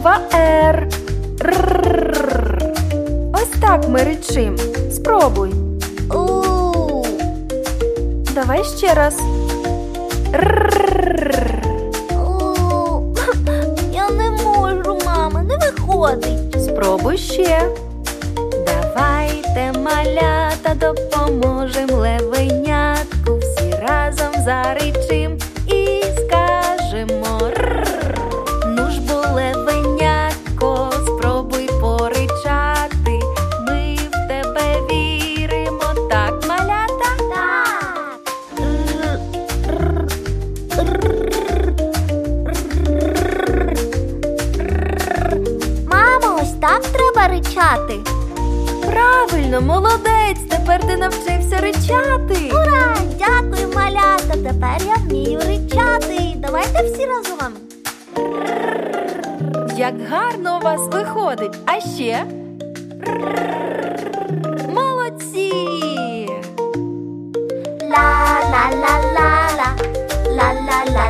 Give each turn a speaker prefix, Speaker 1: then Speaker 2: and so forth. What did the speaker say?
Speaker 1: буква Р. Р. Ось так ми речим. Спробуй.
Speaker 2: У.
Speaker 1: Давай ще раз. Р.
Speaker 2: У. Я не можу, мама, не виходить.
Speaker 1: Спробуй ще. Давайте, малята, допоможем левенятку. Всі разом заричим і скажемо р. Ну ж бо, левенятко, спробуй поричати. Ми в тебе віримо, так, малята?
Speaker 2: Так. Мамо, ось так треба ричати.
Speaker 1: Правильно, молодець! Тепер ти навчився ричати.
Speaker 2: Ура! Дякую, малята! Тепер я вмію ричати. Давайте всі разом.
Speaker 1: Як гарно у вас виходить. А ще? Молодці!
Speaker 2: Ла-ла-ла-ла-ла, ла-ла-ла.